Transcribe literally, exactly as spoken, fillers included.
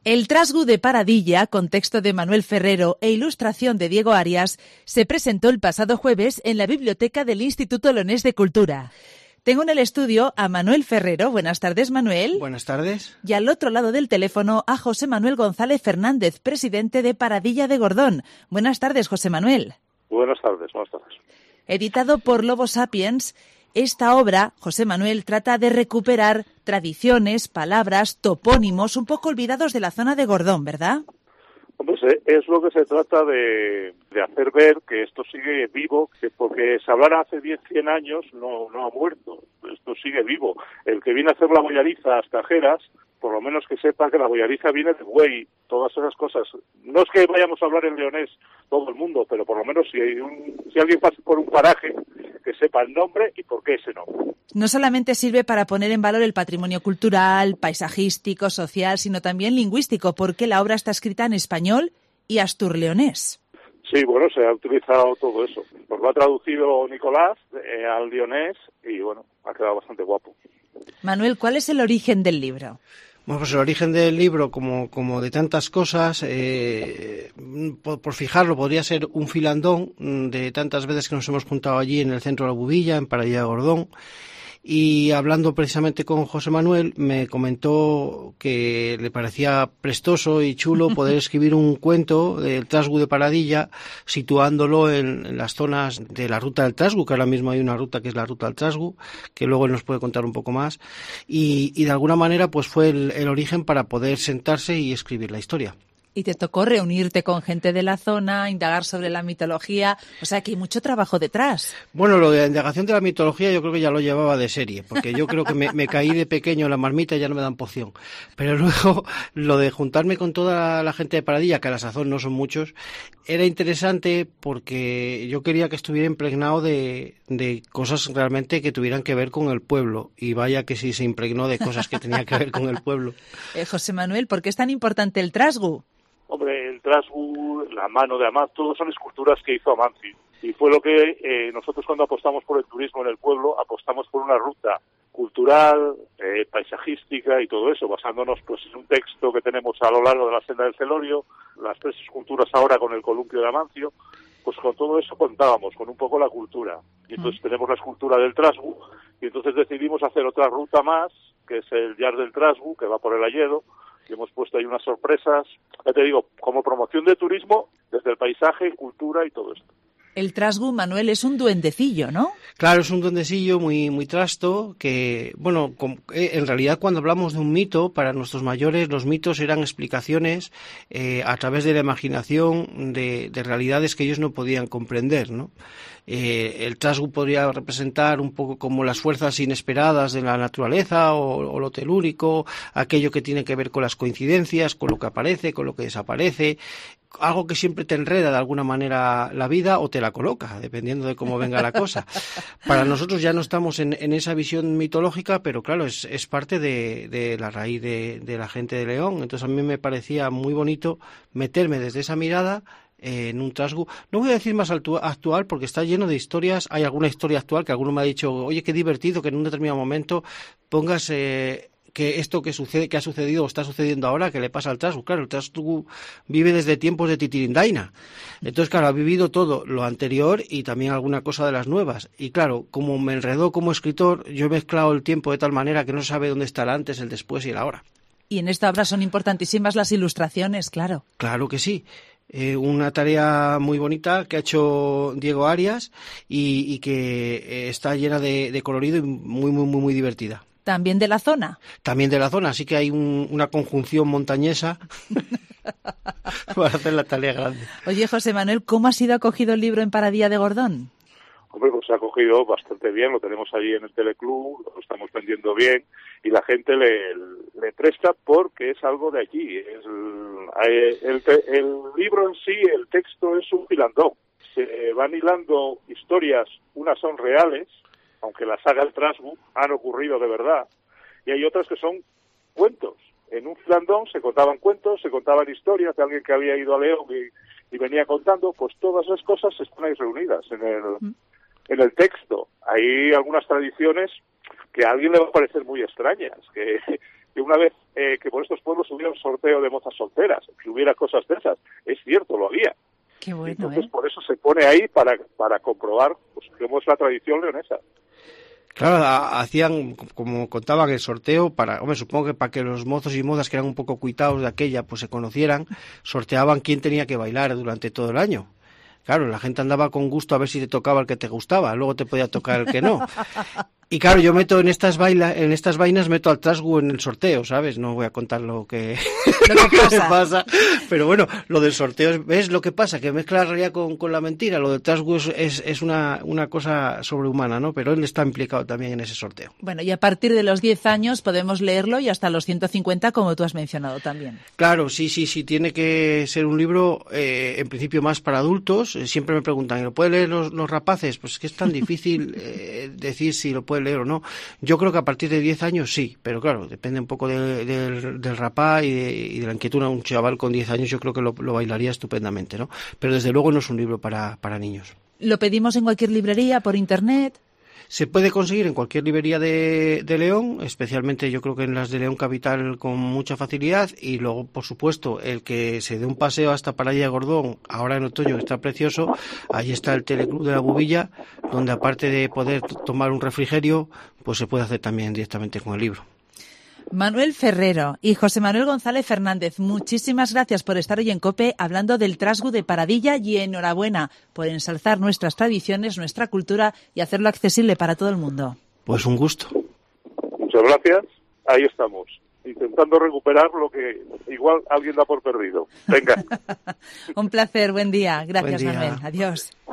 El Trasgu de Paradilla, con texto de Manuel Ferrero e ilustración de Diego Arias, se presentó el pasado jueves en la biblioteca del Instituto Leonés de Cultura. Tengo en el estudio a Manuel Ferrero. Buenas tardes, Manuel. Buenas tardes. Y al otro lado del teléfono a José Manuel González Fernández, presidente de Paradilla de Gordón. Buenas tardes, José Manuel. Buenas tardes, buenas tardes. Editado por Lobo Sapiens, esta obra, José Manuel, trata de recuperar tradiciones, palabras, topónimos un poco olvidados de la zona de Gordón, ¿verdad? Hombre, es lo que se trata de, de hacer ver que esto sigue vivo, que porque se hablara hace diez, cien años no, no ha muerto, esto sigue vivo. El que viene a hacer la boyariza hasta Jeras, por lo menos que sepa que la boyariza viene de buey, todas esas cosas. No es que vayamos a hablar en leonés todo el mundo, pero por lo menos si, hay un, si alguien pasa por un paraje, que sepa el nombre y por qué ese nombre. No solamente sirve para poner en valor el patrimonio cultural, paisajístico, social, sino también lingüístico, porque la obra está escrita en español y asturleonés. Sí, bueno, se ha utilizado todo eso. Pues lo ha traducido Nicolás eh, al leonés y, bueno, ha quedado bastante guapo. Manuel, ¿cuál es el origen del libro? Bueno, pues el origen del libro, como, como de tantas cosas, eh, por, por fijarlo, podría ser un filandón de tantas veces que nos hemos juntado allí en el centro de la Bubilla, en Paradilla de Gordón. Y hablando precisamente con José Manuel, me comentó que le parecía prestoso y chulo poder escribir un cuento del Trasgu de Paradilla, situándolo en, en las zonas de la ruta del Trasgu, que ahora mismo hay una ruta que es la ruta del Trasgu, que luego él nos puede contar un poco más, y, y de alguna manera pues fue el, el origen para poder sentarse y escribir la historia. Y te tocó reunirte con gente de la zona, indagar sobre la mitología, o sea que hay mucho trabajo detrás. Bueno, lo de la indagación de la mitología yo creo que ya lo llevaba de serie, porque yo creo que me, me caí de pequeño en la marmita y ya no me dan poción. Pero luego lo de juntarme con toda la gente de Paradilla, que a la sazón no son muchos, era interesante porque yo quería que estuviera impregnado de, de cosas realmente que tuvieran que ver con el pueblo. Y vaya que sí se impregnó de cosas que tenían que ver con el pueblo. Eh, José Manuel, ¿por qué es tan importante el Trasgu? Hombre, el Trasgu, la mano de Amancio, todos son esculturas que hizo Amancio. Y fue lo que eh, nosotros cuando apostamos por el turismo en el pueblo, apostamos por una ruta cultural, eh, paisajística y todo eso, basándonos pues en un texto que tenemos a lo largo de la senda del Celorio, las tres esculturas ahora con el columpio de Amancio, pues con todo eso contábamos, con un poco la cultura. Y entonces tenemos la escultura del Trasgu, y entonces decidimos hacer otra ruta más, que es el Yar del Trasgu, que va por el Alledo, y hemos puesto ahí unas sorpresas, ya te digo, como promoción de turismo, desde el paisaje, cultura y todo esto. El Trasgu, Manuel, es un duendecillo, ¿no? Claro, es un duendecillo muy muy trasto que, bueno, en realidad cuando hablamos de un mito, para nuestros mayores los mitos eran explicaciones eh, a través de la imaginación de, de realidades que ellos no podían comprender, ¿no? Eh, el Trasgu podría representar un poco como las fuerzas inesperadas de la naturaleza o, o lo telúrico, aquello que tiene que ver con las coincidencias, con lo que aparece, con lo que desaparece, algo que siempre te enreda de alguna manera la vida o te la coloca, dependiendo de cómo venga la cosa. Para nosotros ya no estamos en, en esa visión mitológica, pero claro, es, es parte de, de la raíz de, de la gente de León. Entonces a mí me parecía muy bonito meterme desde esa mirada eh, en un Trasgu. No voy a decir más actual porque está lleno de historias. Hay alguna historia actual que alguno me ha dicho, oye, qué divertido que en un determinado momento pongas... Eh, que esto que sucede, que ha sucedido o está sucediendo ahora, que le pasa al Trasgu. Claro, el Trasgu vive desde tiempos de Titirindaina. Entonces, claro, ha vivido todo lo anterior y también alguna cosa de las nuevas. Y claro, como me enredó como escritor, yo he mezclado el tiempo de tal manera que no se sabe dónde está el antes, el después y el ahora. Y en esta obra son importantísimas las ilustraciones, claro. Claro que sí. Eh, una tarea muy bonita que ha hecho Diego Arias y, y que eh, está llena de, de colorido y muy, muy, muy, muy divertida. ¿También de la zona? También de la zona, así que hay un, una conjunción montañesa para hacer la tarea grande. Oye, José Manuel, ¿cómo ha sido acogido el libro en Paradilla de Gordón? Hombre, pues se ha acogido bastante bien, lo tenemos allí en el Teleclub, lo estamos vendiendo bien y la gente le, le presta porque es algo de allí. Es el, el, el libro en sí, el texto es un filandón. Se van hilando historias, unas son reales, aunque las haga el Trasgu, han ocurrido de verdad, y hay otras que son cuentos. En un filandón se contaban cuentos, se contaban historias de alguien que había ido a León y, y venía contando, pues todas esas cosas están ahí reunidas en el, mm. en el texto. Hay algunas tradiciones que a alguien le va a parecer muy extrañas, que, que una vez eh, que por estos pueblos hubiera un sorteo de mozas solteras, que hubiera cosas de esas. Es cierto, lo había. Qué bueno, Entonces, ¿eh? por eso se pone ahí para, para comprobar pues, cómo es la tradición leonesa. Claro, hacían, como contaban, el sorteo para, hombre, supongo que para que los mozos y mozas que eran un poco cuitados de aquella, pues se conocieran, sorteaban quién tenía que bailar durante todo el año. Claro, la gente andaba con gusto a ver si te tocaba el que te gustaba, luego te podía tocar el que no. Y claro, yo meto en estas baila, en estas vainas meto al trasgu en el sorteo, ¿sabes? No voy a contar lo que, lo que pasa. pasa, pero bueno, lo del sorteo, ¿ves lo que pasa? Que mezcla la realidad con, con la mentira. Lo del trasgu es, es, es una, una cosa sobrehumana, ¿no? Pero él está implicado también en ese sorteo. Bueno, y a partir de los diez años podemos leerlo y hasta los ciento cincuenta, como tú has mencionado también. Claro, sí, sí, sí, tiene que ser un libro, eh, en principio más para adultos. Siempre me preguntan, ¿lo pueden leer los, los rapaces? Pues es que es tan difícil eh, decir si lo pueden leer o no. Yo creo que a partir de diez años sí, pero claro, depende un poco de, de, del rapá y de, y de la inquietud. Un chaval con diez años yo creo que lo, lo bailaría estupendamente, ¿no? Pero desde luego no es un libro para, para niños. ¿Lo pedimos en cualquier librería, por internet? Se puede conseguir en cualquier librería de, de León, especialmente yo creo que en las de León Capital con mucha facilidad, y luego, por supuesto, el que se dé un paseo hasta Paraya de Gordón, ahora en otoño, que está precioso, ahí está el Teleclub de la Bubilla, donde aparte de poder t- tomar un refrigerio, pues se puede hacer también directamente con el libro. Manuel Ferrero y José Manuel González Fernández, muchísimas gracias por estar hoy en COPE hablando del trasgu de Paradilla y enhorabuena por ensalzar nuestras tradiciones, nuestra cultura y hacerlo accesible para todo el mundo. Pues un gusto. Muchas gracias. Ahí estamos, intentando recuperar lo que igual alguien da por perdido. Venga. Un placer, buen día. Gracias, Buen día. Manuel. Adiós.